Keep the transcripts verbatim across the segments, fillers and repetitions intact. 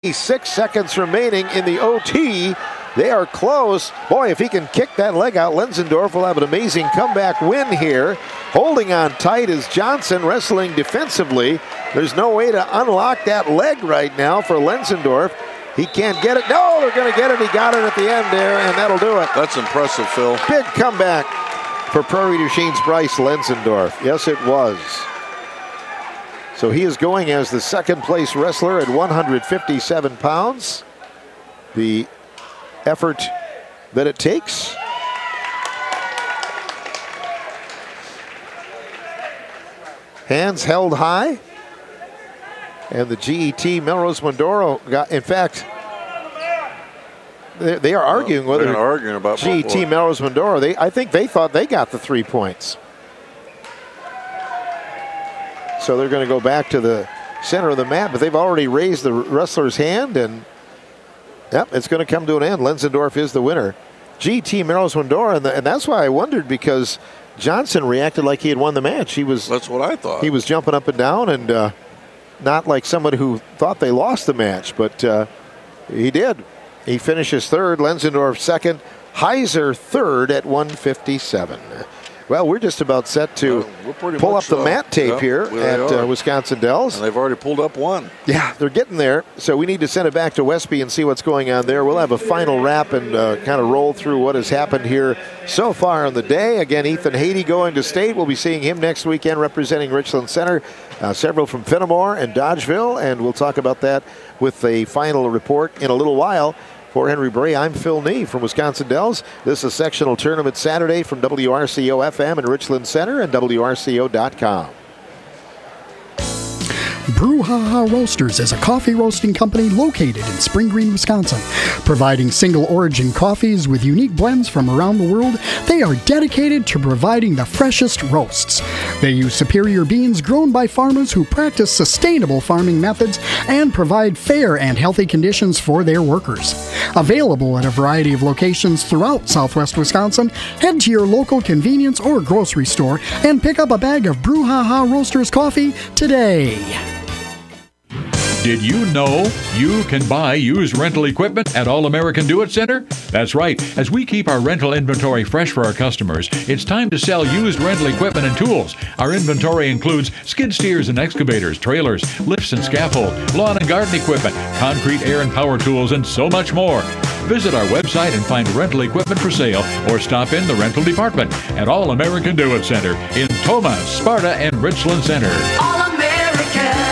Six seconds remaining in the O T. They are close. Boy, if he can kick that leg out, Lenzendorf will have an amazing comeback win here. Holding on tight is Johnson, wrestling defensively. There's no way to unlock that leg right now for Lenzendorf. He can't get it. No, they're going to get it. He got it at the end there, and that'll do it. That's impressive, Phil. Big comeback for Prairie du Chine's Bryce Lenzendorf. Yes, it was. So he is going as the second place wrestler at one hundred fifty-seven pounds. The effort that it takes. Hands held high. And the G E T Melrose Mondoro got, in fact, they, they are arguing well, whether arguing about G E T Melrose Mondoro, they, I think they thought they got the three points. So they're going to go back to the center of the mat, but they've already raised the wrestler's hand, and yep, it's going to come to an end. Lenzendorf is the winner. G T Melrose Mondoro, and, and that's why I wondered, because Johnson reacted like he had won the match. He was. That's what I thought. He was jumping up and down, and uh, not like somebody who thought they lost the match, but uh, he did. He finishes third. Lenzendorf second. Heiser third at one fifty-seven. Well, we're just about set to uh, pull up the so. mat tape yep, here at uh, Wisconsin Dells. And they've already pulled up one. Yeah, they're getting there. So we need to send it back to Westby and see what's going on there. We'll have a final wrap and uh, kind of roll through what has happened here so far on the day. Again, Ethan Haiti going to state. We'll be seeing him next weekend representing Richland Center. Uh, several from Fenimore and Dodgeville, and we'll talk about that with a final report in a little while. For Henry Bray, I'm Phil Nee from Wisconsin Dells. This is Sectional Tournament Saturday from W R C O F M in Richland Center and W R C O dot com. Brouhaha Roasters is a coffee roasting company located in Spring Green, Wisconsin. Providing single origin coffees with unique blends from around the world, they are dedicated to providing the freshest roasts. They use superior beans grown by farmers who practice sustainable farming methods and provide fair and healthy conditions for their workers. Available at a variety of locations throughout southwest Wisconsin, head to your local convenience or grocery store and pick up a bag of Brouhaha Roasters coffee today. Did you know you can buy used rental equipment at All American Do It Center? That's right. As we keep our rental inventory fresh for our customers, it's time to sell used rental equipment and tools. Our inventory includes skid steers and excavators, trailers, lifts and scaffold, lawn and garden equipment, concrete, air and power tools, and so much more. Visit our website and find rental equipment for sale, or stop in the rental department at All American Do It Center in Tomah, Sparta, and Richland Center. All American.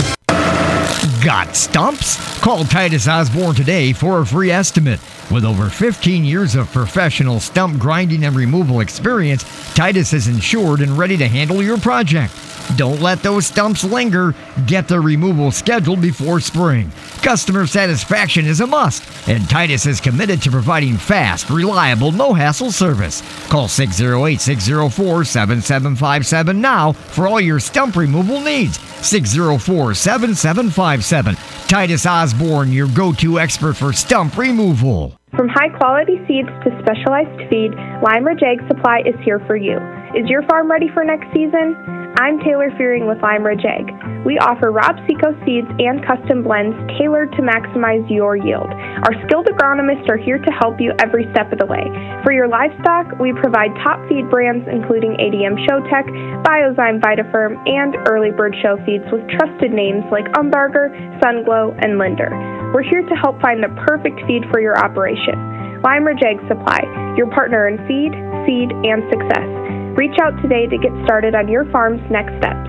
Got stumps? Call Titus Osborne today for a free estimate. With over fifteen years of professional stump grinding and removal experience, Titus is insured and ready to handle your project. Don't let those stumps linger. Get the removal scheduled before spring. Customer satisfaction is a must, and Titus is committed to providing fast, reliable, no-hassle service. Call six oh eight, six oh four, seven seven five seven now for all your stump removal needs. six oh four, seven seven five seven. Titus Osborne, your go-to expert for stump removal. From high-quality seeds to specialized feed, Lime Ridge Ag Supply is here for you. Is your farm ready for next season? I'm Taylor Fearing with Lime Ridge Ag. We offer Rob Seco seeds and custom blends tailored to maximize your yield. Our skilled agronomists are here to help you every step of the way. For your livestock, we provide top feed brands including A D M Showtech, Biozyme Vitafirm, and Early Bird Show feeds with trusted names like Umbarger, Sunglow, and Linder. We're here to help find the perfect feed for your operation. Lime Ridge Ag Supply, your partner in feed, seed, and success. Reach out today to get started on your farm's next steps.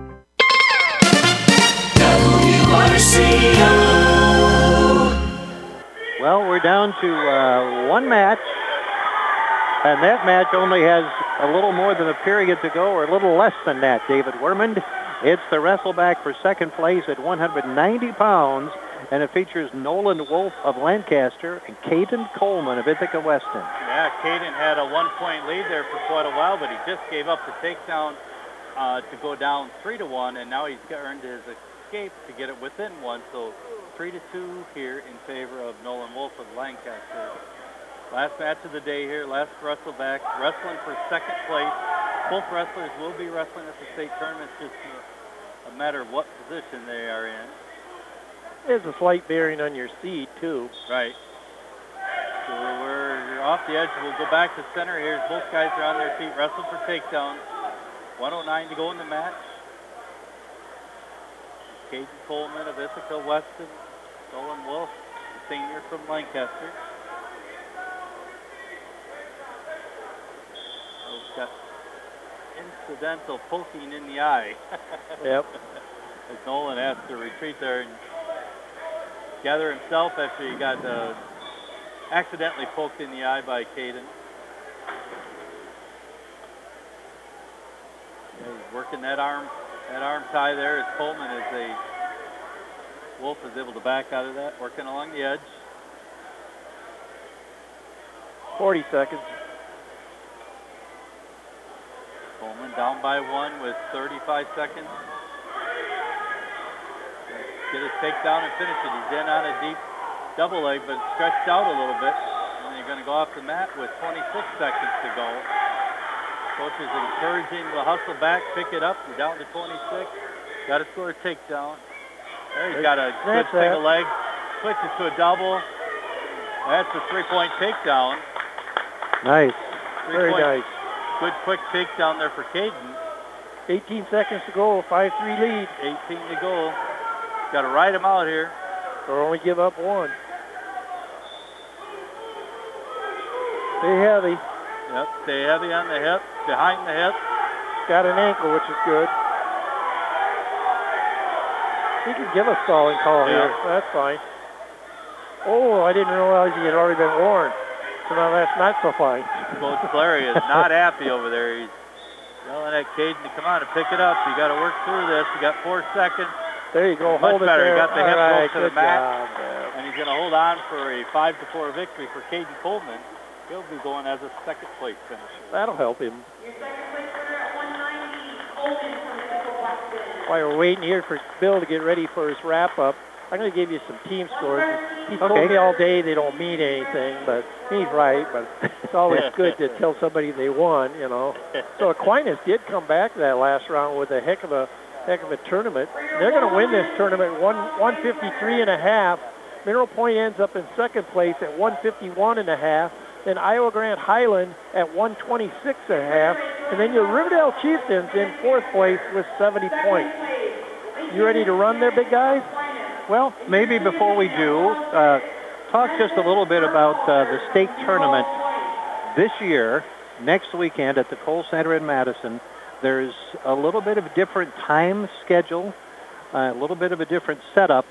W R C O. Well, we're down to uh, one match, and that match only has a little more than a period to go, or a little less than that, David Wermond. It's the wrestleback for second place at one hundred ninety pounds, and it features Nolan Wolf of Lancaster and Caden Coleman of Ithaca Weston. Yeah, Caden had a one-point lead there for quite a while, but he just gave up the takedown uh, to go down three to one, and now he's earned his escape to get it within one. So three to two here in favor of Nolan Wolf of Lancaster. Last match of the day here, last wrestleback, wrestling for second place. Both wrestlers will be wrestling at the state tournament. It's just a, a matter of what position they are in. There's a slight bearing on your seat, too. Right. So we're off the edge. We'll go back to center. Here's both guys are on their feet, wrestle for takedown. one oh nine to go in the match. Caden Coleman of Ithaca Weston. Nolan Wolf, senior from Lancaster. Oh, got incidental poking in the eye. Yep. As Nolan has to retreat there and gather himself after he got uh, accidentally poked in the eye by Caden. Yeah, he's working that arm, that arm tie there as Coleman is a Wolf is able to back out of that, working along the edge. forty seconds. Coleman down by one with thirty-five seconds. Get his takedown and finish it. He's in on a deep double leg, but stretched out a little bit. And they're going to go off the mat with twenty-six seconds to go. Coach is encouraging the hustle back, pick it up. You're down to twenty-six. Got to score a takedown. There he's got a good That's single it. leg. Switches to a double. That's a three-point takedown. Nice. Three Very point. nice. Good quick takedown there for Caden. eighteen seconds to go, five three lead. eighteen to go. Got to ride him out here. Or only give up one. Stay heavy. Yep, stay heavy on the hip, behind the hip. Got an ankle, which is good. He can give a stalling call Yeah. here. That's fine. Oh, I didn't realize he had already been warned. So now that's not so fine. Coach Clary is not happy over there. He's yelling at Caden to come on and pick it up. You got to work through this. You got four seconds. There you go. Much Hold it better. there. He got the All hip right, rope to the good mat. job, Bev. And he's going to hold on for a five to four victory for Caden Coleman. He'll be going as a second place finisher. That'll help him. While we're waiting here for Bill to get ready for his wrap-up, I'm going to give you some team scores. He told Okay. me all day they don't mean anything, but he's right. But it's always good to tell somebody they won, you know. So Aquinas did come back that last round with a heck of a heck of a tournament. They're going to win this tournament one one fifty-three and a half. Mineral Point ends up in second place at one fifty-one and a half. Then Iowa Grande Highland at one twenty-six and a half. And then your Riverdale Chieftains in fourth place with seventy points. You ready to run there, big guys? Well, maybe before we do, uh, talk just a little bit about uh, the state tournament this year, next weekend at the Kohl Center in Madison. There's a little bit of a different time schedule, uh, a little bit of a different setup,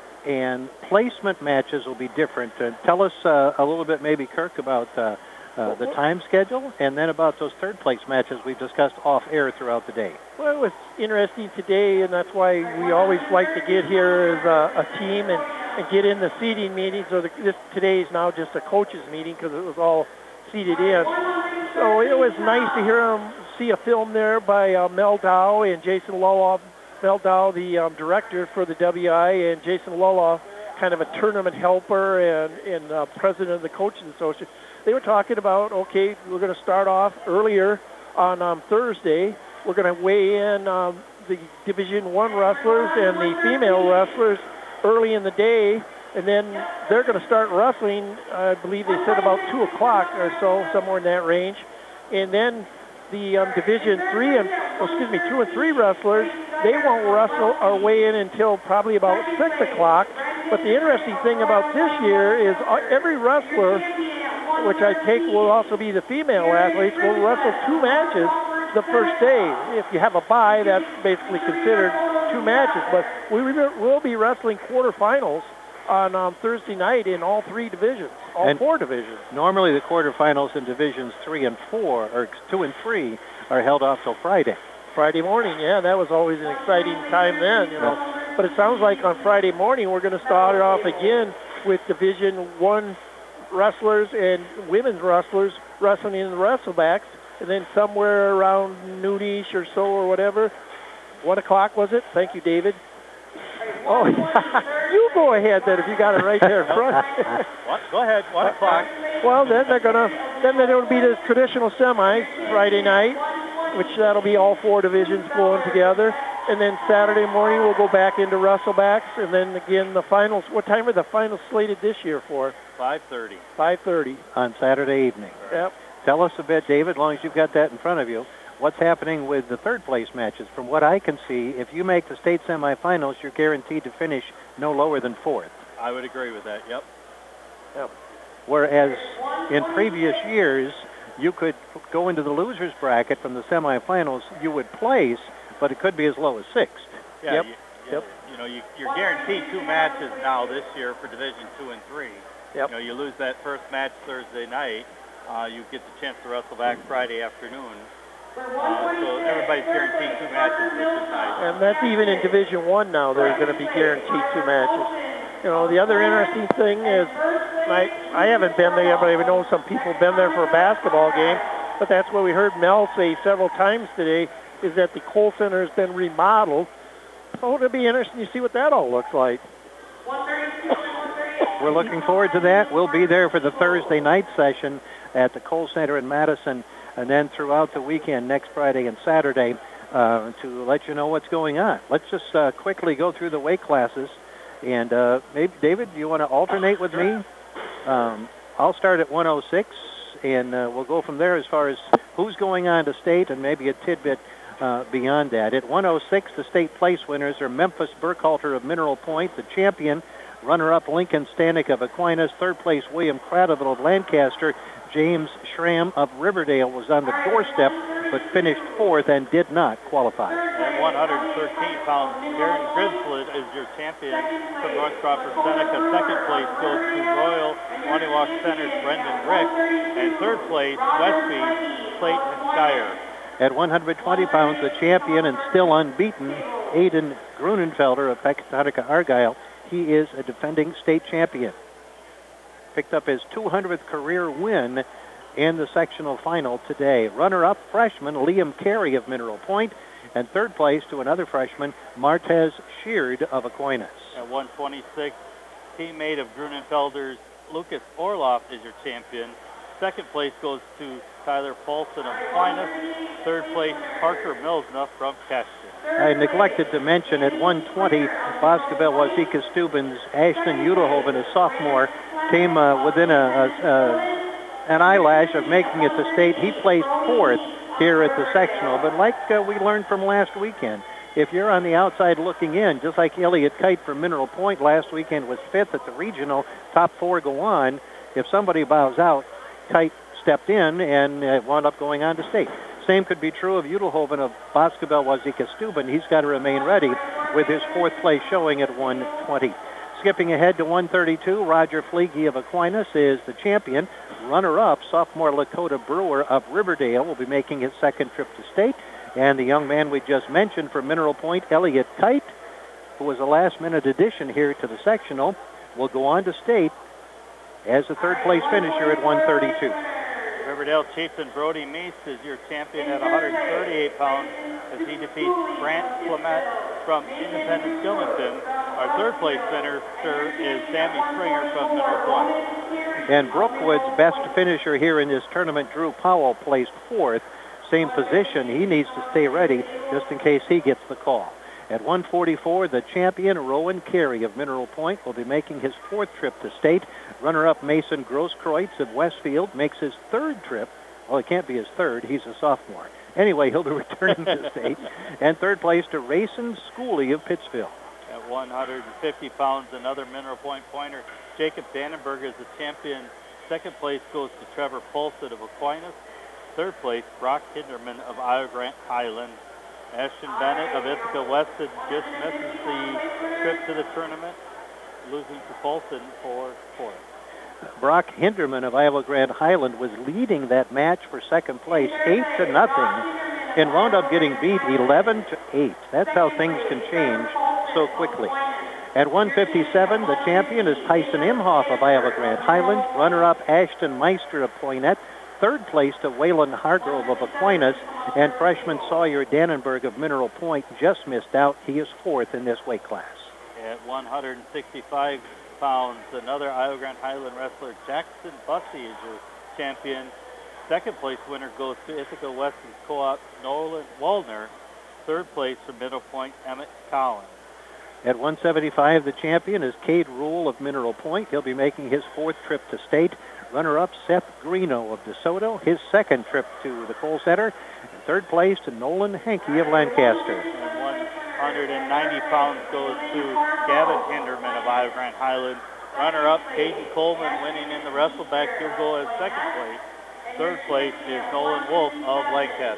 and placement matches will be different. Uh, tell us uh, a little bit, maybe, Kirk, about uh, uh, the time schedule, and then about those third place matches we discussed off air throughout the day. Well, it was interesting today, and that's why we always like to get here as a, a team and, and get in the seating meetings. Or the, this today is now just a coaches meeting because it was all seated in. So it was nice to hear them see a film there by uh, Mel Dow and Jason Loloff. Mel Dow, the um, director for the W I, and Jason Loloff, kind of a tournament helper and, and uh, president of the Coaches Association. They were talking about, okay, we're going to start off earlier on um, Thursday. We're going to weigh in um, the Division One wrestlers and the female wrestlers early in the day, and then they're going to start wrestling, I believe they said about two o'clock or so, somewhere in that range. And then the um, Division Three and, oh, excuse me, two and three wrestlers, they won't wrestle or weigh in until probably about six o'clock. But the interesting thing about this year is uh, every wrestler, which I take will also be the female athletes, will wrestle two matches the first day. If you have a bye, that's basically considered two matches. But we will be wrestling quarterfinals on um, Thursday night in all three divisions, all And four divisions. Normally the quarterfinals in divisions three and four, or two and three, are held off till Friday. Friday morning, yeah, that was always an exciting time then, you know. But it sounds like on Friday morning we're going to start it off again with Division One wrestlers and women's wrestlers wrestling in the wrestlebacks, and then somewhere around noonish or so or whatever, one o'clock was it? Thank you, David. Oh, you go ahead then if you got it right there in front. What? Go ahead, one o'clock. Well, then they're gonna then it'll be the traditional semis Friday night, which that'll be all four divisions pulling together. and then Saturday morning we'll go back into Wrestlebacks, and then again the finals. What time are the finals slated this year for? five thirty. five thirty. On Saturday evening. Yep. Tell us a bit, David, as long as you've got that in front of you. What's happening with the third place matches? From what I can see, if you make the state semifinals, you're guaranteed to finish no lower than fourth. I would agree with that, yep. Yep. Whereas in previous years, you could go into the loser's bracket from the semifinals, you would place, but it could be as low as sixth. Yeah, Yep. You, you, Yep. you know, you, you're guaranteed two matches now this year for Division two and three. Yep. You know, you lose that first match Thursday night, uh, you get the chance to wrestle back Friday afternoon. Uh, so everybody's guaranteed two matches, which is nice. And that's even in Division One now. They're going to be guaranteed two matches. You know, the other interesting thing is, I I haven't been there, but I know some people have been there for a basketball game. But that's what we heard Mel say several times today, is that the Kohl Center has been remodeled. So it'll be interesting to see what that all looks like. We're looking forward to that. We'll be there for the Thursday night session at the Kohl Center in Madison, and then throughout the weekend, next Friday and Saturday, uh, to let you know what's going on. Let's just uh, quickly go through the weight classes. And uh, maybe, David, do you want to alternate with me? Um, I'll start at one oh six, and uh, we'll go from there as far as who's going on to state and maybe a tidbit uh, beyond that. At one oh six, the state place winners are Memphis Burkhalter of Mineral Point, the champion. Runner-up Lincoln Stanek of Aquinas. Third place William Cradaville of Lancaster. James Schramm of Riverdale was on the doorstep but finished fourth and did not qualify. At one hundred thirteen pounds, Gary Griswold is your champion from North Crawford Seneca. Second place goes to Royal Monywalk Center's Brendan Rick. And third place, Westby, Clayton Schreier. At one hundred twenty pounds, the champion and still unbeaten, Aiden Grunenfelder of Pecatonica Argyle. He is a defending state champion. Picked up his two hundredth career win in the sectional final today. Runner-up freshman Liam Carey of Mineral Point, and third place to another freshman, Martez Sheard of Aquinas. At one twenty-six, teammate of Grunenfelder's Lucas Orloff is your champion. Second place goes to Tyler Paulson of Aquinas. Third place, Parker Millsnuff from Keston. I neglected to mention at one twenty, Boscobel Wazeeka Steuben's Ashton Udelhoven, a sophomore, came uh, within a, a, a an eyelash of making it to state. He placed fourth here at the sectional, but like uh, we learned from last weekend, if you're on the outside looking in, just like Elliot Kite from Mineral Point last weekend was fifth at the regional, top four go on. If somebody bows out, Kite stepped in and uh, wound up going on to state. Same could be true of Udelhoven of Boscobel Wazeeka Steuben. He's got to remain ready with his fourth place showing at one twenty. Skipping ahead to one thirty-two, Roger Fleege of Aquinas is the champion. Runner-up, sophomore Lakota Brewer of Riverdale, will be making his second trip to state. And the young man we just mentioned from Mineral Point, Elliot Kite, who was a last-minute addition here to the sectional, will go on to state as the third-place finisher at one thirty-two. Riverdale chieftain Brody Meese is your champion at one hundred thirty-eight pounds as he defeats Grant Clement from Independence Gilmanton. Our third place finisher is Sammy Springer from Mineral Point. And Brookwood's best finisher here in this tournament, Drew Powell, placed fourth. Same position. He needs to stay ready just in case he gets the call. At one forty-four, the champion, Rowan Carey of Mineral Point, will be making his fourth trip to state. Runner-up Mason Grosskreutz of Westfield makes his third trip. Well, it can't be his third. He's a sophomore. Anyway, he'll be returning to state. And third place to Rayson Schooley of Pittsfield. At one hundred fifty pounds, another Mineral Point pointer, Jacob Dannenberg is the champion. Second place goes to Trevor Polsett of Aquinas. Third place, Brock Hinderman of Iowa Grant Highland. Ashton Bennett of Ithaca Weston just misses the trip to the tournament, losing to Polson for fourth. Brock Hinderman of Iowa Grant Highland was leading that match for second place, eight to nothing, and wound up getting beat eleven to eight. That's how things can change so quickly. At one fifty-seven, the champion is Tyson Imhoff of Iowa Grant Highland. Runner-up Ashton Meister of Poinet. Third place to Waylon Hargrove of Aquinas, and freshman Sawyer Dannenberg of Mineral Point just missed out. He is fourth in this weight class. At one hundred sixty-five pounds, another Iowa Grant Highland wrestler, Jackson Bussey, is your champion. Second place winner goes to Ithaca Weston's co-op, Nolan Wallner. Third place for Mineral Point, Emmett Collins. At one seventy-five, the champion is Cade Rule of Mineral Point. He'll be making his fourth trip to state. Runner-up Seth Greeno of DeSoto, his second trip to the Kohl Center. And third place to Nolan Hankey of Lancaster. And one hundred ninety pounds goes to Gavin Hinderman of Iowa Grant Highland. Runner-up Caden Coleman winning in the wrestleback. He'll go as second place. Third place is Nolan Wolf of Lancaster.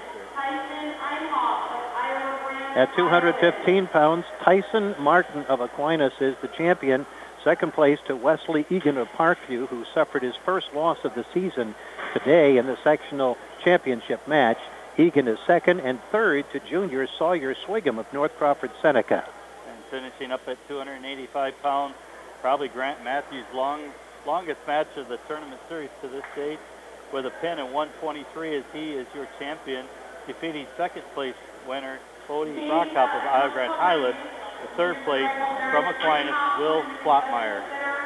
At two hundred fifteen pounds, Tyson Martin of Aquinas is the champion. Second place to Wesley Egan of Parkview, who suffered his first loss of the season today in the sectional championship match. Egan is second, and third to junior Sawyer Swigum of North Crawford Seneca. And finishing up at two hundred eighty-five pounds, probably Grant Matthews' long, longest match of the tournament series to this date, with a pin at one twenty-three as he is your champion, defeating second place winner Cody Brockhop of Iowa Grant Highland. The third place from Aquinas, Will Flottmeyer.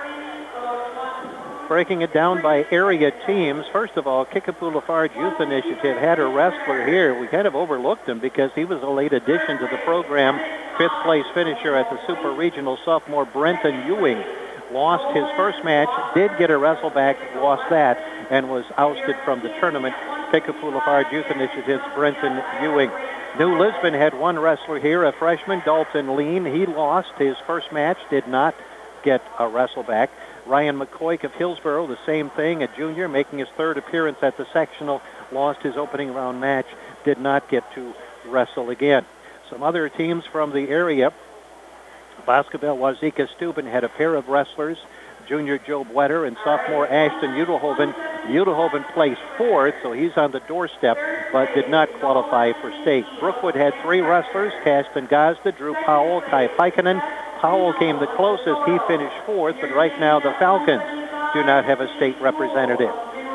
Breaking it down by area teams, first of all, Kickapoo Lafarge Youth Initiative had a wrestler here. We kind of overlooked him because he was a late addition to the program. Fifth place finisher at the Super Regional, sophomore Brenton Ewing. Lost his first match, did get a wrestle back, lost that, and was ousted from the tournament. Kickapoo Lafarge Youth Initiative's Brenton Ewing. New Lisbon had one wrestler here, a freshman, Dalton Lean. He lost his first match, did not get a wrestle back. Ryan McCoy of Hillsborough, the same thing, a junior, making his third appearance at the sectional, lost his opening round match, did not get to wrestle again. Some other teams from the area, Boscoville Wazeeka Steuben had a pair of wrestlers, junior Joe Wetter and sophomore Ashton Udelhoven. Udelhoven placed fourth, so he's on the doorstep, but did not qualify for state. Brookwood had three wrestlers, Caston Gazda, Drew Powell, Kai Pikinen. Powell came the closest. He finished fourth, but right now the Falcons do not have a state representative.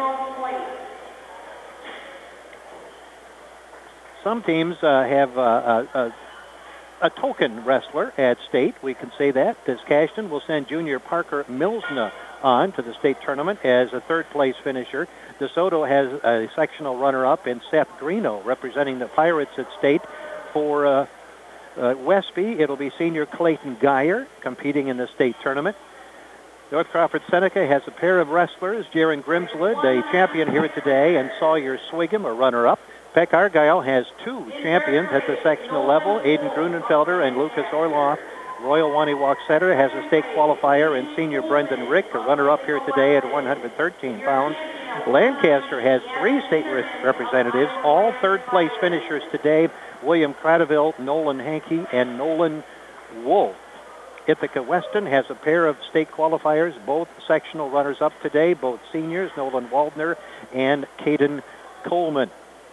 Some teams uh, have uh, a, a, a token wrestler at state. We can say that. This Cashton will send junior Parker Milsna on to the state tournament as a third-place finisher. DeSoto has a sectional runner-up in Seth Greeno representing the Pirates at state. For uh, uh, Westby, it'll be senior Clayton Geyer competing in the state tournament. North Crawford Seneca has a pair of wrestlers, Jaron Grimslid, a champion here today, and Sawyer Swigum, a runner-up. Peck Argyle has two champions at the sectional level, Aiden Grunenfelder and Lucas Orloff. Royal Waniwak Center has a state qualifier in senior Brendan Rick, a runner-up here today at one hundred thirteen pounds. Lancaster has three state re- representatives, all third-place finishers today, William Cradaville, Nolan Hankey, and Nolan Wolf. Ithaca Weston has a pair of state qualifiers, both sectional runners-up today, both seniors, Nolan Waldner and Caden Coleman.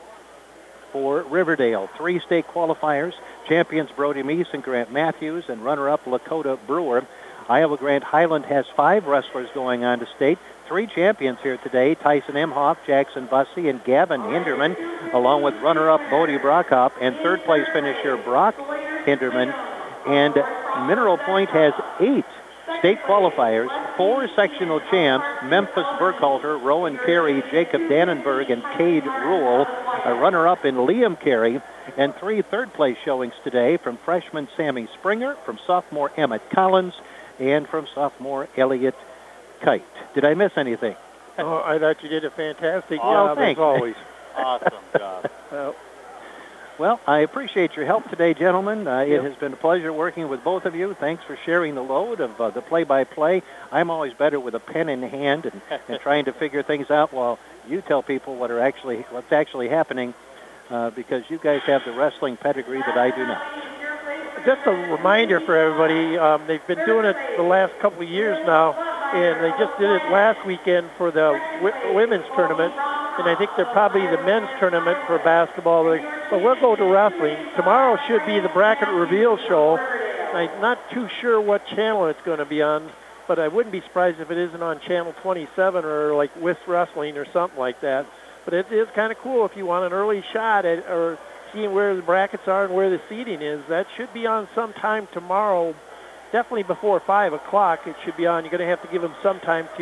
For Riverdale, three state qualifiers, champions Brody Meese and Grant Matthews, and runner-up Lakota Brewer. Iowa Grant Highland has five wrestlers going on to state. Three champions here today, Tyson Emhoff, Jackson Bussey, and Gavin Hinderman, along with runner-up Bodie Brockhoff and third-place finisher Brock Hinderman. And Mineral Point has eight state qualifiers, four sectional champs, Memphis Burkhalter, Rowan Carey, Jacob Dannenberg, and Cade Rule, a runner-up in Liam Carey, and three third-place showings today from freshman Sammy Springer, from sophomore Emmett Collins, and from sophomore Elliot Kite. Did I miss anything? Oh, I thought you did a fantastic Oh, job, thanks. as always. Awesome job. Well, Well, I appreciate your help today, gentlemen. Uh, Yep. It has been a pleasure working with both of you. Thanks for sharing the load of uh, the play-by-play. I'm always better with a pen in hand and, and trying to figure things out while you tell people what are actually what's actually happening, uh, because you guys have the wrestling pedigree that I do not. just a reminder for everybody, um, they've been doing it the last couple of years now, and they just did it last weekend for the w- women's tournament, and I think they're probably the men's tournament for basketball. But we'll go to wrestling. Tomorrow should be the bracket reveal show. I'm not too sure what channel it's going to be on, but I wouldn't be surprised if it isn't on channel twenty-seven or like With Wrestling or something like that. But it is kind of cool if you want an early shot at or seeing where the brackets are and where the seating is. That should be on sometime tomorrow, definitely before five o'clock. It should be on. You're going to have to give them some time to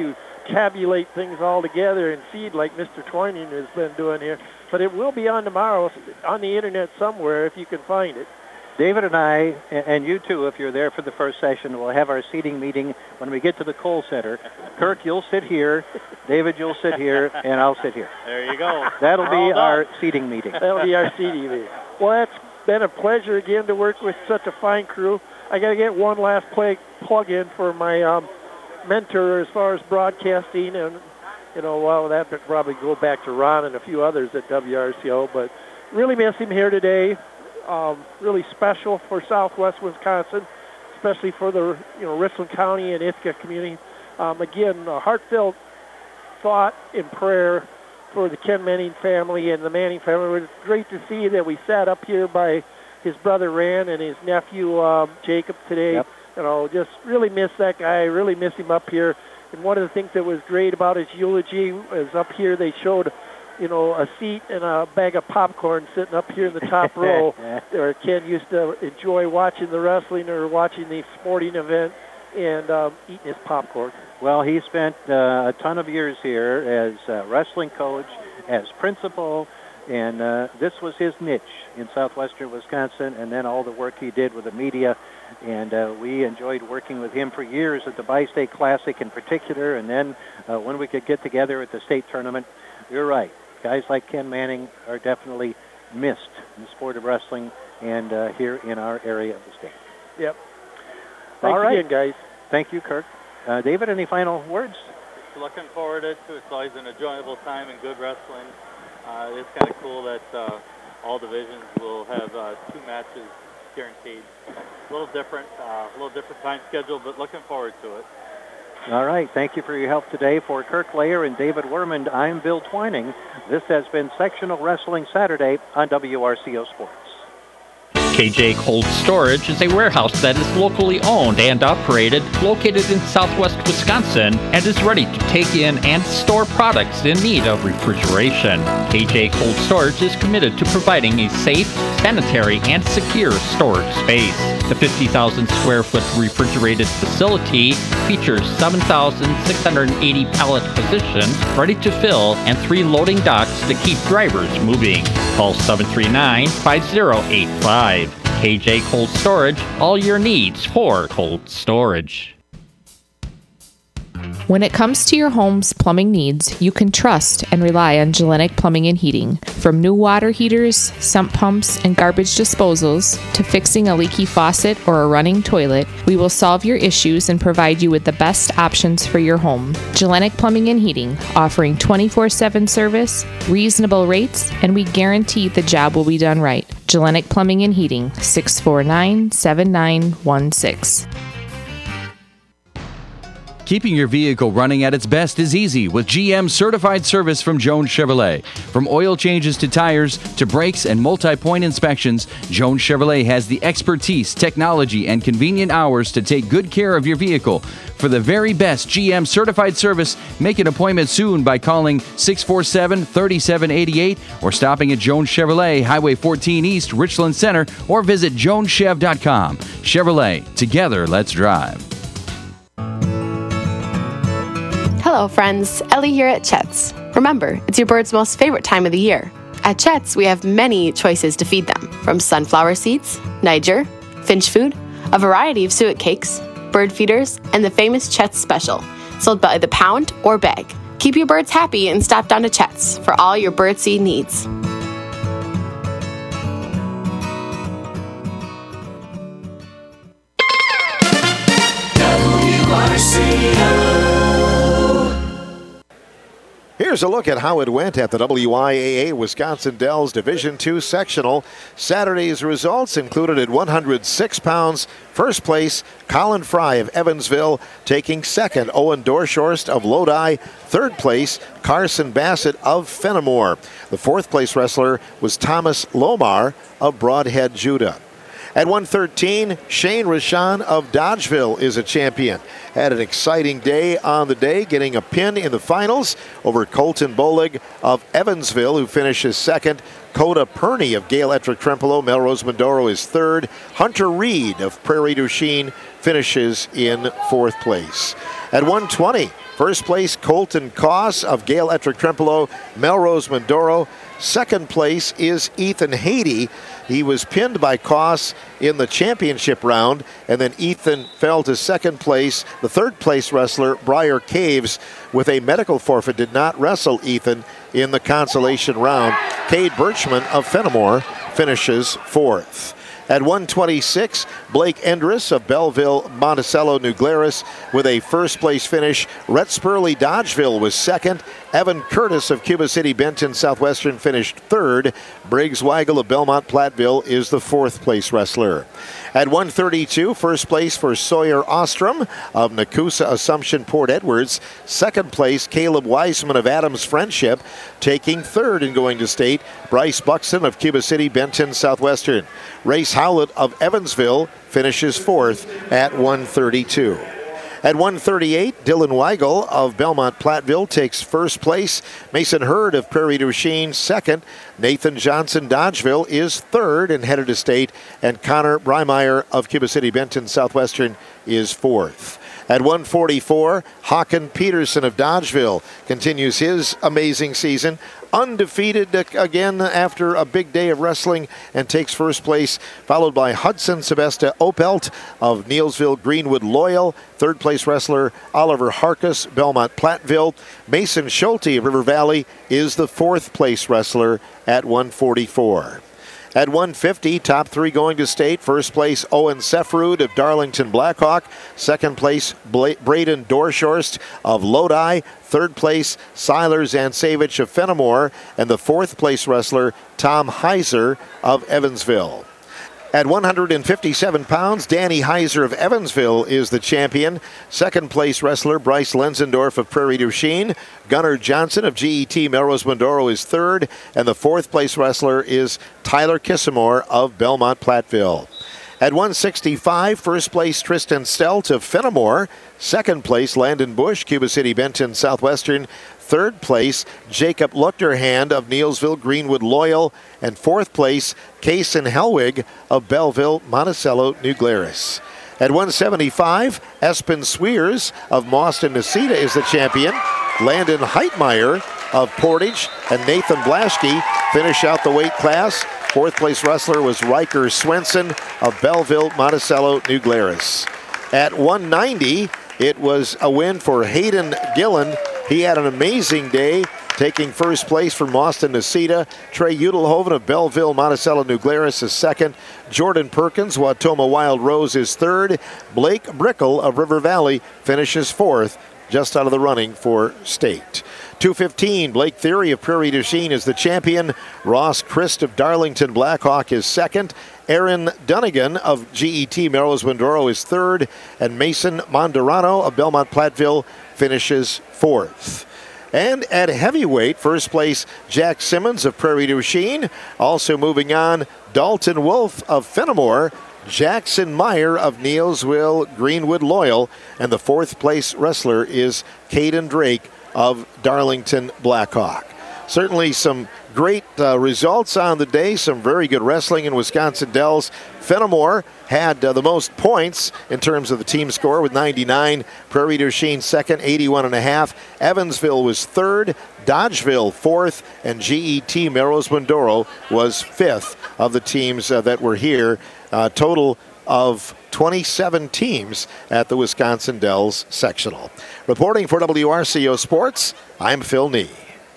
tabulate things all together and feed like Mister Twining has been doing here. But it will be on tomorrow on the internet somewhere if you can find it. David and I, and you too, if you're there for the first session, we'll have our seating meeting when we get to the Kohl Center. Kirk, you'll sit here. David, you'll sit here, and I'll sit here. There you go. That'll We're all be done. our seating meeting. That'll be our seating meeting. Well, it's been a pleasure again to work with such a fine crew. I got to get one last play, plug in for my um, mentor as far as broadcasting, and you know, well, that would probably go back to Ron and a few others at W R C O. But really miss him here today. Um, really special for Southwest Wisconsin, especially for the you know Richland County and Ithaca community. Um, again, a heartfelt thought and prayer for the Ken Manning family and the Manning family. It was great to see that we sat up here by his brother Rand and his nephew um, Jacob today. Yep. You know, just really miss that guy. Really miss him up here. And one of the things that was great about his eulogy was up here they showed, you know, a seat and a bag of popcorn sitting up here in the top row where Ken used to enjoy watching the wrestling or watching the sporting event and um, eating his popcorn. Well, he spent uh, a ton of years here as uh, wrestling coach, as principal, and uh, this was his niche in southwestern Wisconsin, and then all the work he did with the media. And uh, we enjoyed working with him for years at the Bi-State Classic in particular, and then uh, when we could get together at the state tournament. You're right. Guys like Ken Manning are definitely missed in the sport of wrestling and uh, here in our area of the state. Yep. Thanks All right. again, guys. Thank you, Kirk. Uh, David, any final words? Looking forward to it. It's always an enjoyable time in good wrestling. Uh, it's kind of cool that uh, all divisions will have uh, two matches guaranteed. A little different, uh, a little different time schedule, but looking forward to it. All right. Thank you for your help today. For Kirk Layer and David Wermond, I'm Bill Twining. This has been Sectional Wrestling Saturday on W R C O Sports. K J Cold Storage is a warehouse that is locally owned and operated, located in southwest Wisconsin, and is ready to take in and store products in need of refrigeration. K J Cold Storage is committed to providing a safe, sanitary, and secure storage space. The fifty thousand square foot refrigerated facility features seven thousand six hundred eighty pallet positions ready to fill and three loading docks to keep drivers moving. Call seven three nine, five zero eight five. K J Cold Storage, all your needs for cold storage. When it comes to your home's plumbing needs, you can trust and rely on Gellenic Plumbing and Heating. From new water heaters, sump pumps, and garbage disposals, to fixing a leaky faucet or a running toilet, we will solve your issues and provide you with the best options for your home. Gellenic Plumbing and Heating, offering twenty-four seven service, reasonable rates, and we guarantee the job will be done right. Gellenic Plumbing and Heating, six four nine, seven nine one six. Keeping your vehicle running at its best is easy with G M certified service from Jones Chevrolet. From oil changes to tires to brakes and multi-point inspections, Jones Chevrolet has the expertise, technology, and convenient hours to take good care of your vehicle. For the very best G M certified service, make an appointment soon by calling six four seven, three seven eight eight or stopping at Jones Chevrolet, Highway fourteen East, Richland Center, or visit jones chev dot com. Chevrolet, together let's drive. Hello, friends. Ellie here at Chet's. Remember, it's your bird's most favorite time of the year. At Chet's, we have many choices to feed them, from sunflower seeds, Niger, finch food, a variety of suet cakes, bird feeders, and the famous Chet's Special, sold by the pound or bag. Keep your birds happy and stop down to Chet's for all your birdseed needs. W R C O. Here's a look at how it went at the W I A A Wisconsin Dells Division two Sectional. Saturday's results included at one hundred six pounds. First place, Colin Fry of Evansville. Taking second, Owen Dorshorst of Lodi. Third place, Carson Bassett of Fenimore. The fourth place wrestler was Thomas Lomar of Broadhead, Judah. At one thirteen, Shane Rashan of Dodgeville is a champion. Had an exciting day on the day, getting a pin in the finals over Colton Bolig of Evansville, who finishes second. Coda Perney of Gale Ettrick Trempealeau, Melrose Mindoro is third. Hunter Reed of Prairie du Chien finishes in fourth place. At one twenty, first place Colton Koss of Gale Ettrick Trempealeau, Melrose Mindoro. Second place is Ethan Haiti. He was pinned by Koss in the championship round, and then Ethan fell to second place. The third place wrestler, Briar Caves, with a medical forfeit, did not wrestle Ethan in the consolation round. Cade Birchman of Fenimore finishes fourth. At one twenty-six, Blake Endress of Belleville, Monticello, New Glarus with a first place finish. Rhett Spurley, Dodgeville was second. Evan Curtis of Cuba City, Benton, Southwestern finished third. Briggs Weigel of Belmont Platteville is the fourth place wrestler. At one thirty-two, first place for Sawyer Ostrom of Nakusa Assumption Port Edwards. Second place, Caleb Wiseman of Adams Friendship. Taking third and going to state, Bryce Buxton of Cuba City, Benton, Southwestern. Race Howlett of Evansville finishes fourth at one thirty-two. At one thirty-eight, Dylan Weigel of Belmont Platteville takes first place. Mason Hurd of Prairie du Chien second. Nathan Johnson Dodgeville is third and headed to state. And Connor Breimeyer of Cuba City Benton Southwestern is fourth. At one forty-four, Håkan Peterson of Dodgeville continues his amazing season. Undefeated again after a big day of wrestling and takes first place, followed by Hudson Sebesta Opelt of Neilsville Greenwood Loyal. Third place wrestler Oliver Harkus, Belmont Platteville. Mason Schulte of River Valley is the fourth place wrestler at one forty-four. At one fifty, top three going to state. First place, Owen Sefrud of Darlington Blackhawk. Second place, Bla- Braden Dorshorst of Lodi. Third place, Siler Zansevich of Fenimore. And the fourth place wrestler, Tom Heiser of Evansville. At one fifty-seven pounds, Danny Heiser of Evansville is the champion. Second place wrestler Bryce Lenzendorf of Prairie du Chien. Gunnar Johnson of G E T Melrose Mindoro is third. And the fourth place wrestler is Tyler Kissamore of Belmont Platteville. At one sixty-five, first place Tristan Stelt of Fenimore. Second place Landon Bush, Cuba City Benton Southwestern. Third place, Jacob Luchterhand of Neilsville Greenwood Loyal. And fourth place, Kaysen Helwig of Belleville, Monticello, New Glarus. At one seventy-five, Espen Sweers of Mauston Necedah is the champion. Landon Heitmeyer of Portage and Nathan Blaschke finish out the weight class. Fourth place wrestler was Riker Swenson of Belleville, Monticello, New Glarus. At one ninety, it was a win for Hayden Gillen. He had an amazing day, taking first place from Mauston Necedah. Trey Udelhoven of Belleville, Monticello, New Glarus is second. Jordan Perkins, Wautoma Wild Rose is third. Blake Brickle of River Valley finishes fourth, just out of the running for state. two fifteen, Blake Theory of Prairie du Chien is the champion. Ross Christ of Darlington Blackhawk is second. Aaron Dunnigan of G E T Melrose Mindoro is third. And Mason Monderano of Belmont Platteville finishes fourth. And at heavyweight, first place Jack Simmons of Prairie du Chien. Also moving on, Dalton Wolf of Fenimore. Jackson Meyer of Neilsville Greenwood Loyal. And the fourth place wrestler is Caden Drake of Darlington Blackhawk. Certainly some great uh, results on the day, some very good wrestling in Wisconsin Dells. Fenimore had uh, the most points in terms of the team score with ninety-nine. Prairie du Chien second, eighty-one and a half. Evansville was third, Dodgeville fourth, and G E T Melrose Mindoro was fifth of the teams uh, that were here. Uh, total of twenty-seven teams at the Wisconsin Dells sectional. Reporting for W R C O Sports, I'm Phil Nee.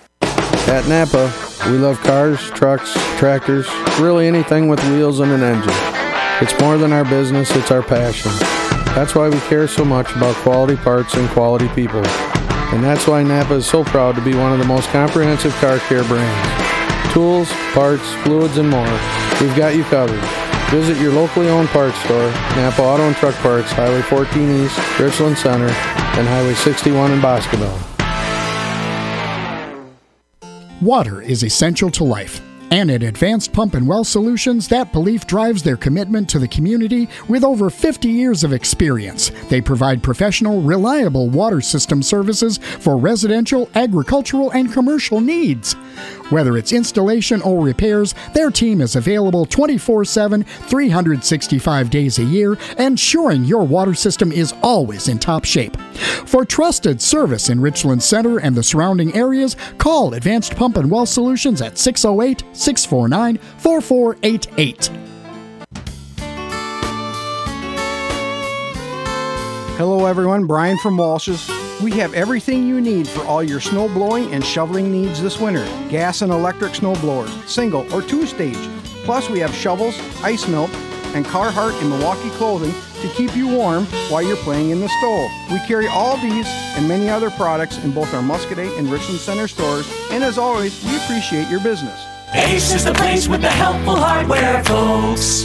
At Napa, we love cars, trucks, tractors, really anything with wheels and an engine. It's more than our business, it's our passion. That's why we care so much about quality parts and quality people. And that's why Napa is so proud to be one of the most comprehensive car care brands. Tools, parts, fluids, and more. We've got you covered. Visit your locally owned parts store, Napa Auto and Truck Parts, Highway fourteen East, Richland Center, and Highway sixty-one in Boscobel. Water is essential to life. And at Advanced Pump and Well Solutions, that belief drives their commitment to the community with over fifty years of experience. They provide professional, reliable water system services for residential, agricultural, and commercial needs. Whether it's installation or repairs, their team is available twenty-four seven, three hundred sixty-five days a year, ensuring your water system is always in top shape. For trusted service in Richland Center and the surrounding areas, call Advanced Pump and Well Solutions at six oh eight, six four nine, four four eight eight. Hello everyone, Brian from Walsh's. We have everything you need for all your snow blowing and shoveling needs this winter. Gas and electric snow blowers, single or two-stage. Plus we have shovels, ice melt, and Carhartt and Milwaukee clothing to keep you warm while you're playing in the snow. We carry all these and many other products in both our Muscoda and Richland Center stores, and as always, we appreciate your business. Ace is the place with the helpful hardware, folks.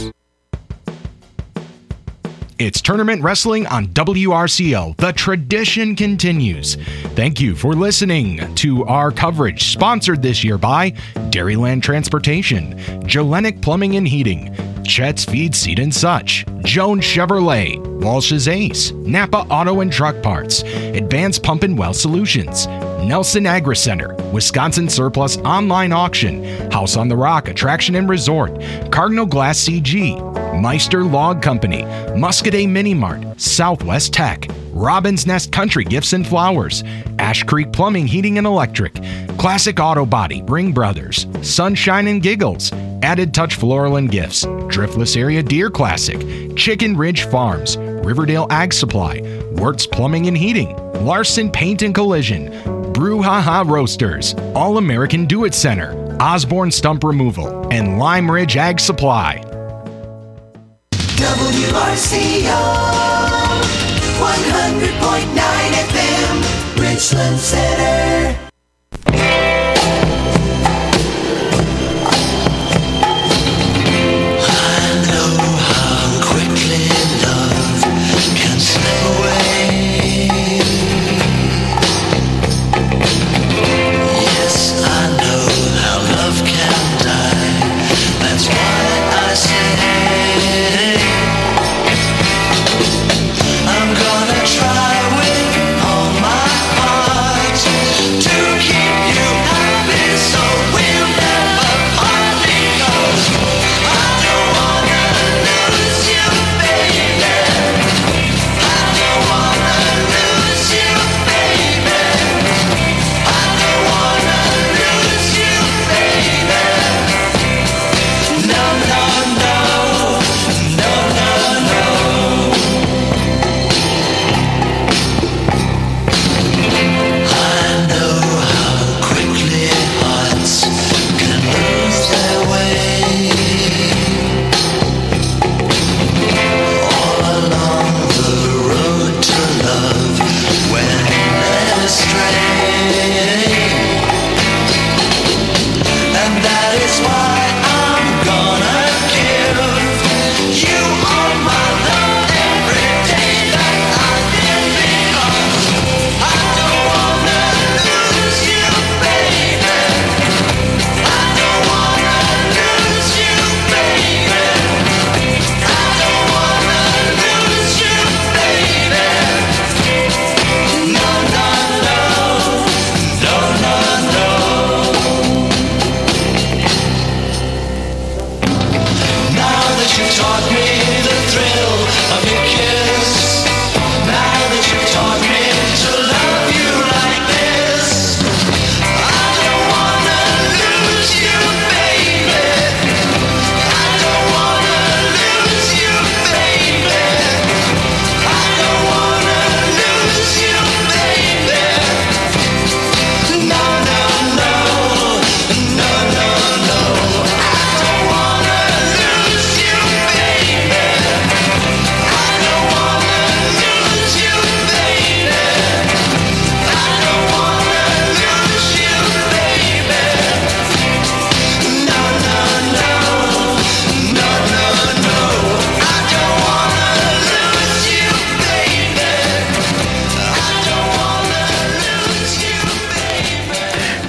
It's Tournament Wrestling on W R C O. The tradition continues. Thank you for listening to our coverage, sponsored this year by Dairyland Transportation, Jolenic Plumbing and Heating, Chet's Feed, Seed and Such, Jones Chevrolet, Walsh's Ace, Napa Auto and Truck Parts, Advanced Pump and Well Solutions, Nelson Agri Center, Wisconsin Surplus Online Auction, House on the Rock Attraction and Resort, Cardinal Glass C G, Meister Log Company, Muscoda Mini Mart, Southwest Tech, Robin's Nest Country Gifts and Flowers, Ash Creek Plumbing, Heating and Electric, Classic Auto Body, Ring Brothers, Sunshine and Giggles, Added Touch Floral and Gifts, Driftless Area Deer Classic, Chicken Ridge Farms, Riverdale Ag Supply, Wirtz Plumbing and Heating, Larson Paint and Collision, Brouhaha Roasters, All American Do It Center, Osborne Stump Removal, and Lime Ridge Ag Supply. W R C O one hundred point nine F M, Richland Center. I know how quickly love can slip away. Yes, I know how love can die. That's why I say I'm gonna try with all my heart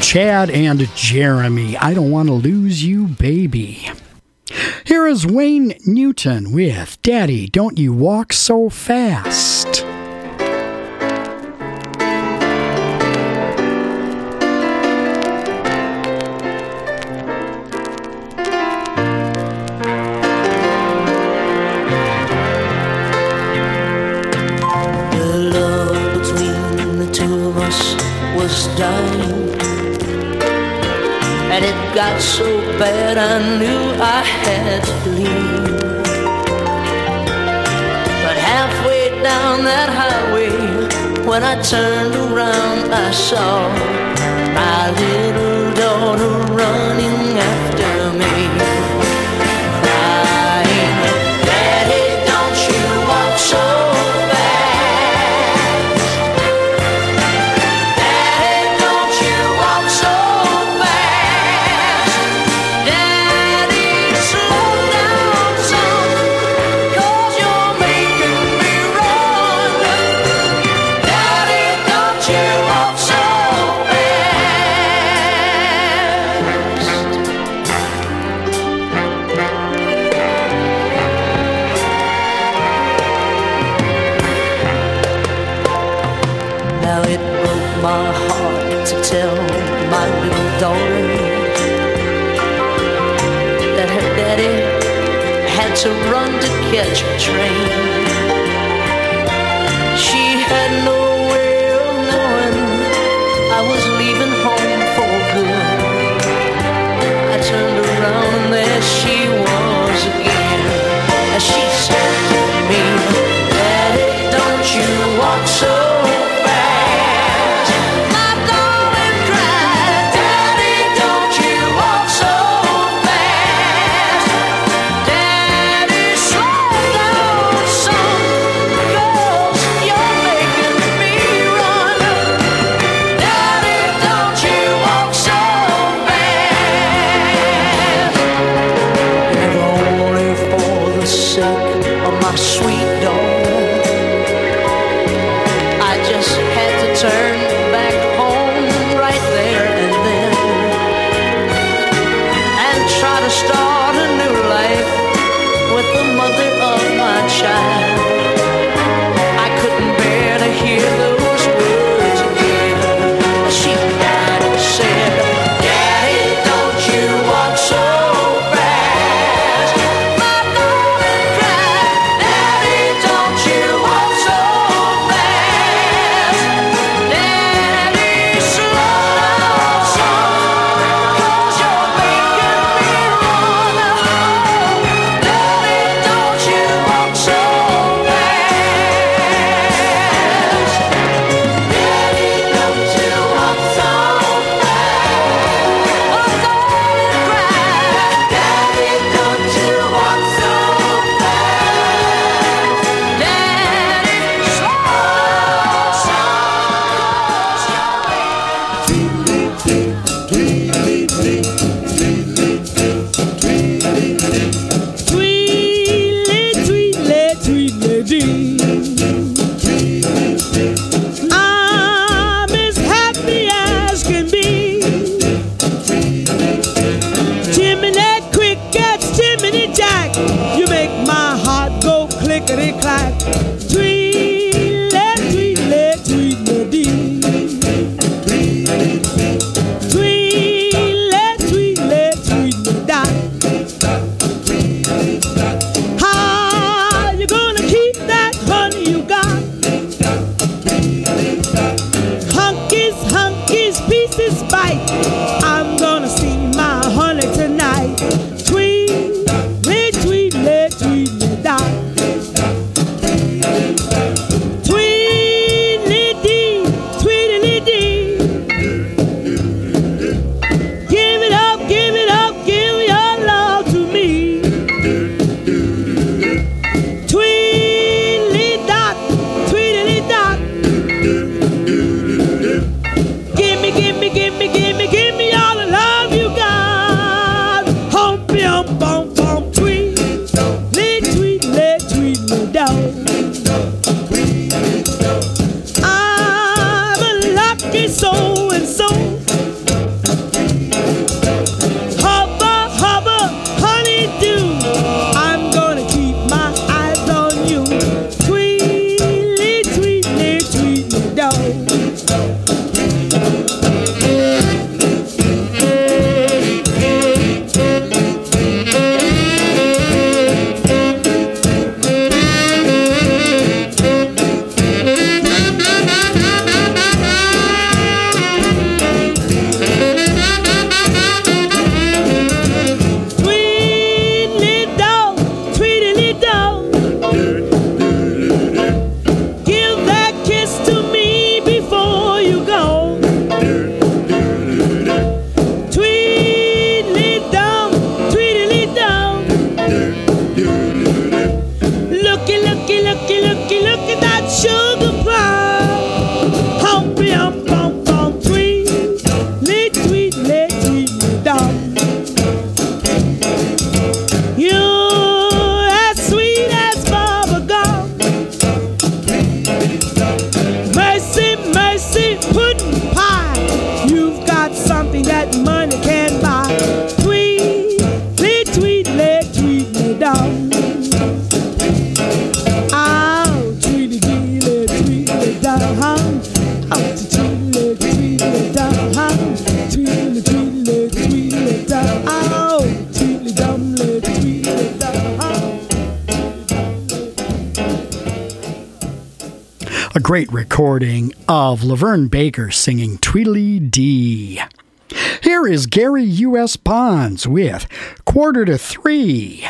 Chad and Jeremy. I don't want to lose you, baby. Here is Wayne Newton with Daddy, Don't You Walk So Fast. Dying, and it got so bad I knew I had to leave. But halfway down that highway, when I turned around, I saw my little daughter running after me, crying, Daddy, don't you walk so tell my little daughter that her daddy had to run to catch a train. She had no way of knowing I was leaving home for good. I turned around and there she was again, and she said to me, Daddy, don't you walk so turn back home right there and then, and try to start a new life with the mother of my child. I couldn't bear to hear those words again. She died and said, Daddy, don't you walk so fast. My darling cried, Daddy, don't you walk so Gimme, gimme, gimme, gimme, gimme your great recording of Laverne Baker singing Tweedledee Dee. Here is Gary U S. Bonds with Quarter to Three.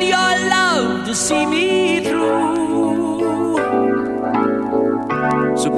See me through. So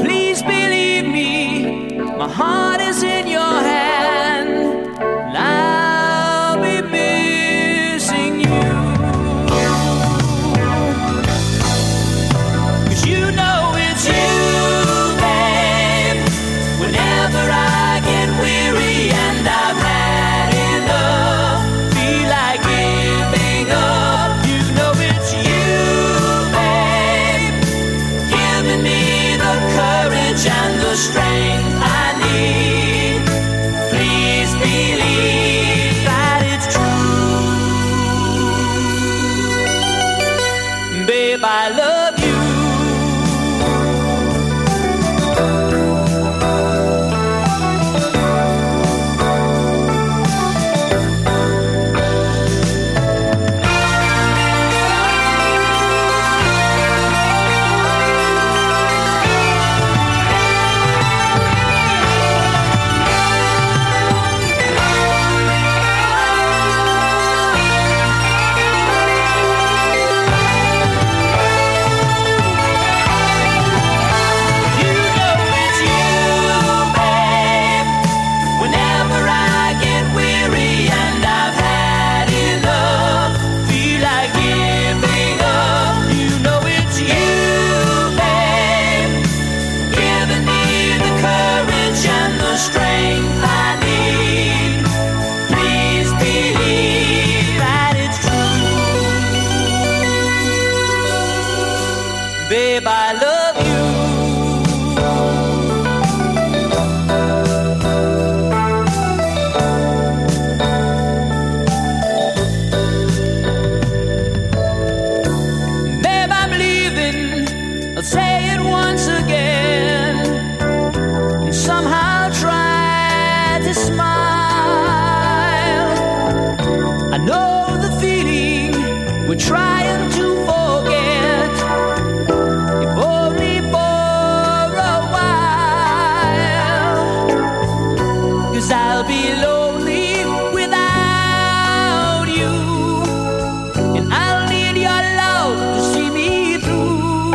We're trying to forget, if only for a while. 'Cause I'll be lonely without you, and I'll need your love to see me through.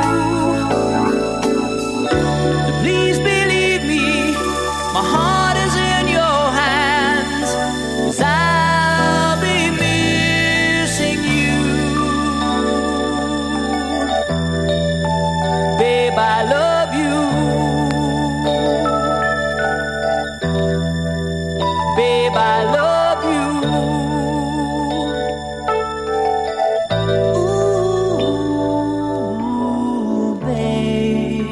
So please believe me, my heart is in your hands, 'cause I'll be missing you. Babe, I love you. Babe, I love you. Ooh, babe.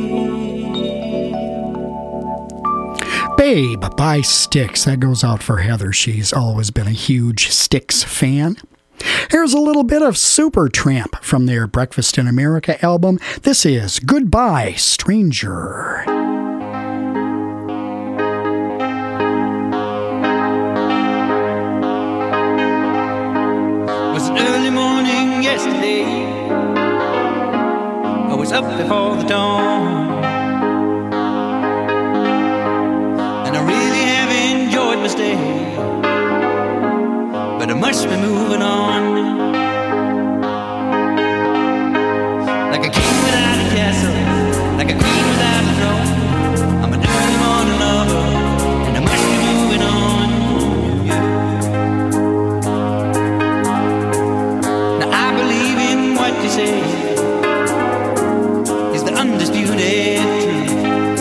Babe by Styx. That goes out for Heather. She's always been a huge Styx fan. Here's a little bit of Supertramp from their Breakfast in America album. This is Goodbye, Stranger. Was an early morning yesterday. I was up before the dawn, and I really have enjoyed my stay, but I must be moving on. Like a king without a castle, like a queen without a throne. I'm an early morning lover, and I must be moving on. Now I believe in what you say is the undisputed truth,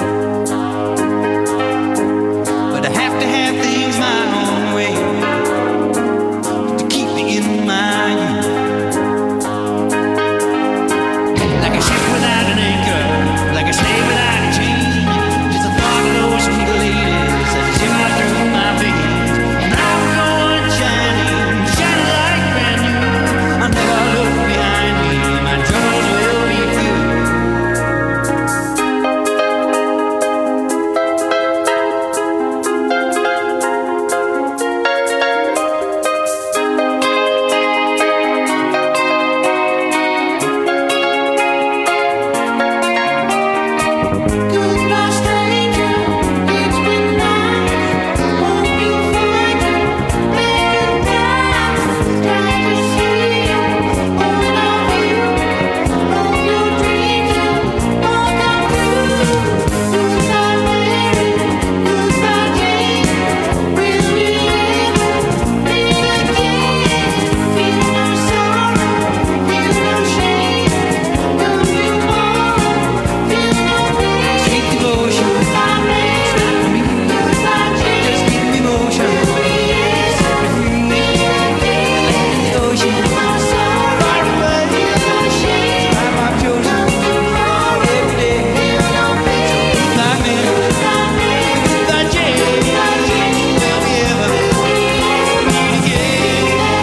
but I have to have things my own way to keep me in my youth. Like a ship without an anchor, like a slave without a chain, just the thought of those sweet ladies that shimmer through my veins. And I will go on shining, shining like brand new. I'll never look behind me, my troubles will be few. Goodbye, stranger. It's been nice. Hope you find a better time. Trying to see you, all of you. Hope your dreams will all come true. Goodbye, Mary. Goodbye, Jane. Will we ever meet again? Feel no sorrow, feel no shame. Don't you wanna feel no pain? Sweet devotion, Goodbye, Mary. Goodbye, Jane. just give me motion. Will we ever meet again? The ocean, No sorrow, far away, feel no shame. I'm my chosen. Don't you wanna Every day, feel no pain? goodbye, Mary. Goodbye, Mary. Goodbye, Jane. Goodbye, Jane. Will we ever Will we ever meet again?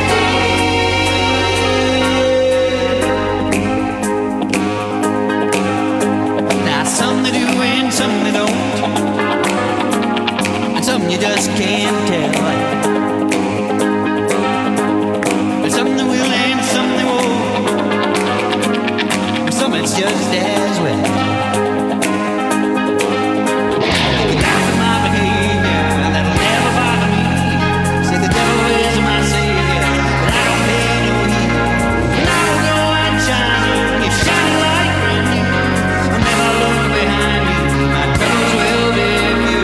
Now some they do and some they don't, and some you just can't tell. And some they will and some they won't, and some it's just as well. The guy with my behavior that'll never bother me, say the devil is my savior, but I don't pay no heed. And I will go on shining, it's shining like brand new. I'll never look behind me, my troubles will be few.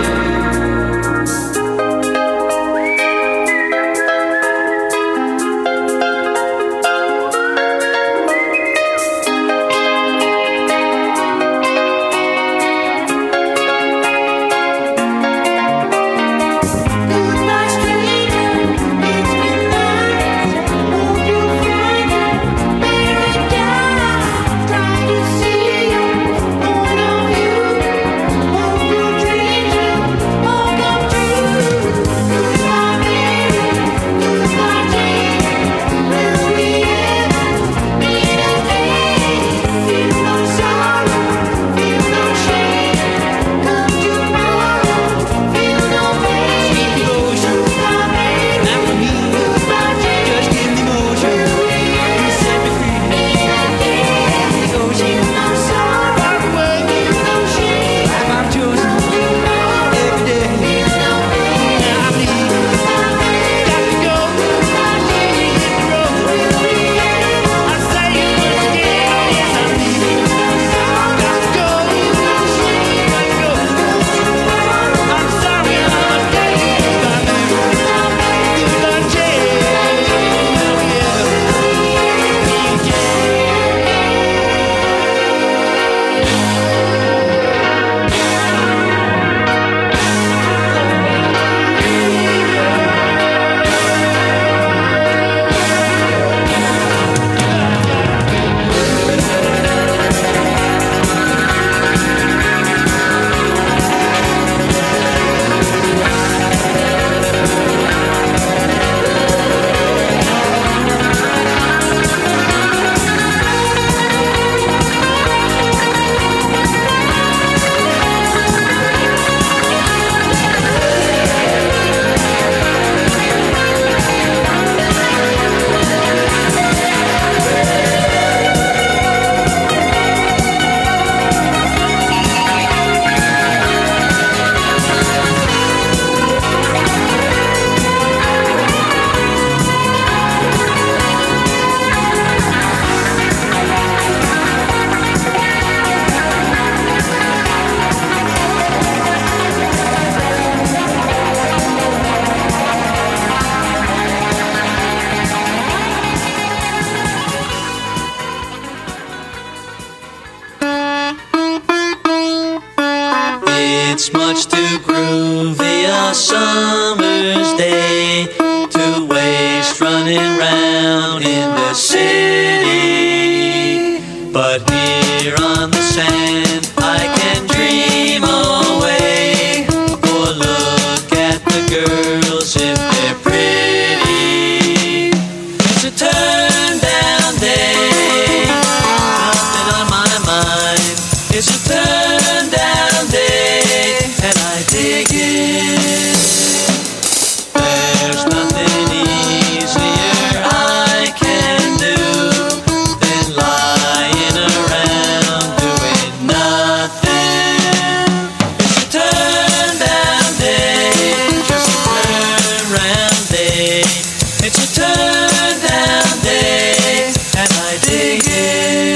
Father's Day to waste running round in the city. But here on the sand I can dream away. Or look at the girls if they're pretty. It's a turn down day, nothing on my mind. It's a turn down day, and I dig it. There's nothing easier I can do than lying around doing nothing. It's a turn down day, just a turn round day. It's a turn down day, and I dig it.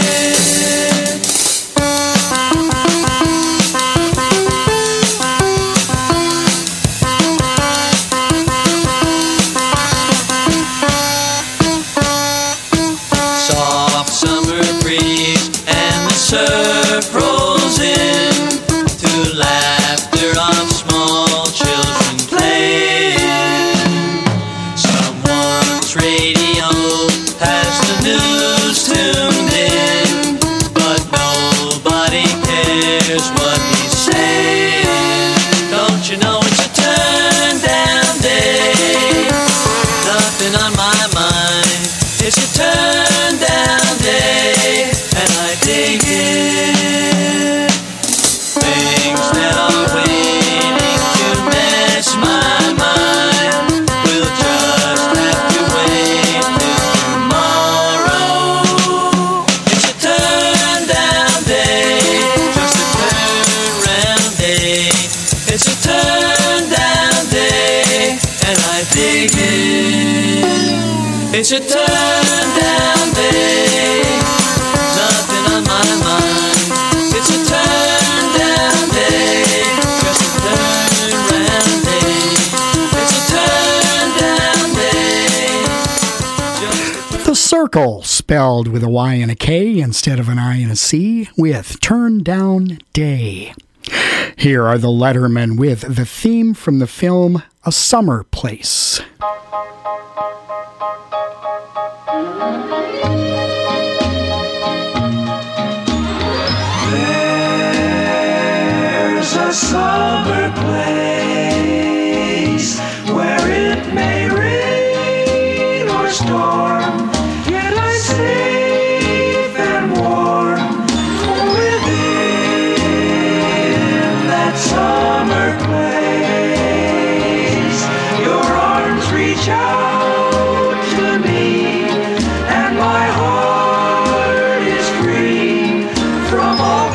Soft summer breeze and the surf rolls in to laughter of small children playing. Someone's radio has the news tuned in, but nobody cares what he's saying. Don't you know it's a turn down day? Nothing on my mind. It's a turn down day, and I dig it. Things that are waiting to mess my mind will just have to wait till tomorrow. It's a turn down day, just a turn round day. It's a turn down day, and I dig it. It's a turn down day, nothing on my mind. It's a turn down day, just a turn round day. It's a turn down day. The Circle, spelled with a Y and a K instead of an I and a C, with Turn Down Day. Here are the Lettermen with the theme from the film A Summer Place. There's a summer place where it may rain or storm, yet I'm safe and warm within that summer place. Your arms reach out to me, and my heart is free from all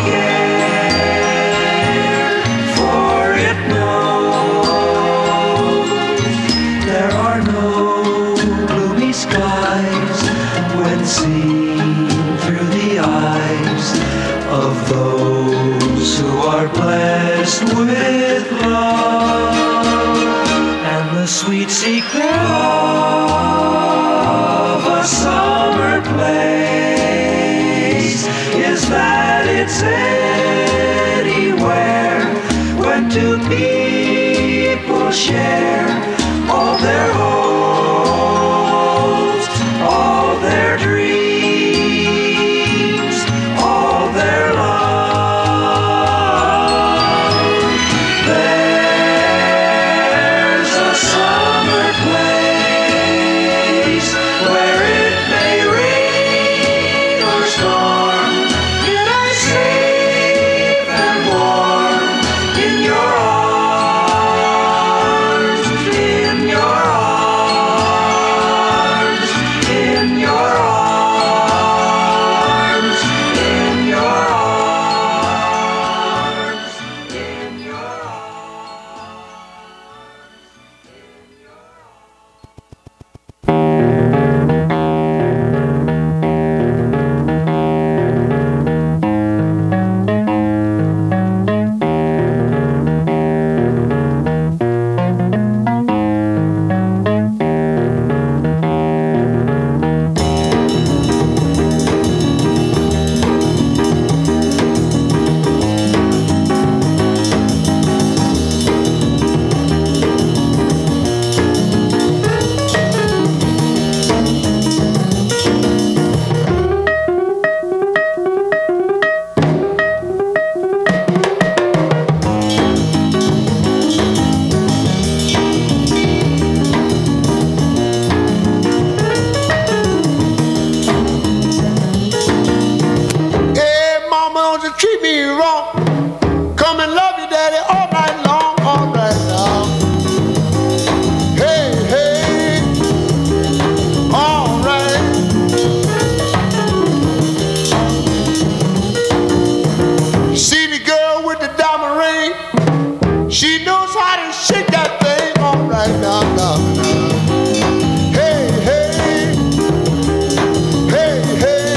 care, for it knows there are no gloomy skies when seen through the eyes of those who are blessed with love. And the sweet secret of a summer place is that it's anywhere when two people share all their hopes, all their dreams, all their love. There's a summer place where it may rain or storm, yet I'm safe and warm in your arms. me wrong. Come and love you, daddy, all night long, all night long. Hey, hey, all right. See the girl with the diamond ring? She knows how to shake that thing, all right now, now, now. Hey, hey, hey, hey.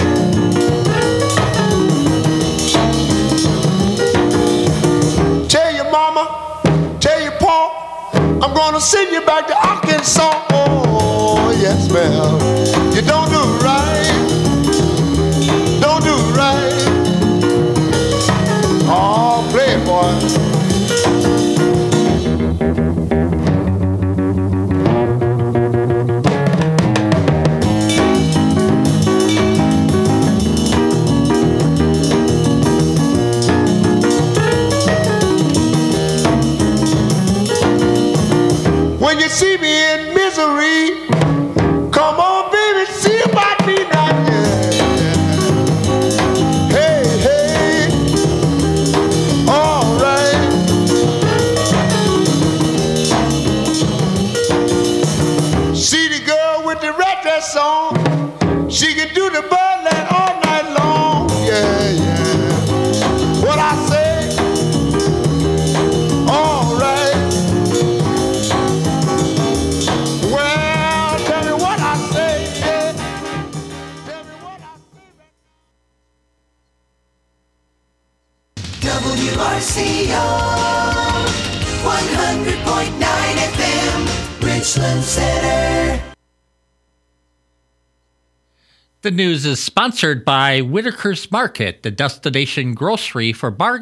Tell your mama, tell your pa, I'm gonna send you back to Arkansas. Oh, yes, ma'am. You don't do right, don't do right. Oh, play it, boy. When you see me in misery, come on, baby, see about me now. Yeah. Hey, hey, all right. See the girl with the red dress on, she can do the birdland all night long. Yeah, yeah. What I say, all right. Well, tell me what I say, yeah. Tell me what I W R C O one hundred point nine F M, Richland Center. The news is sponsored by Whitaker's Market, the destination grocery for bargain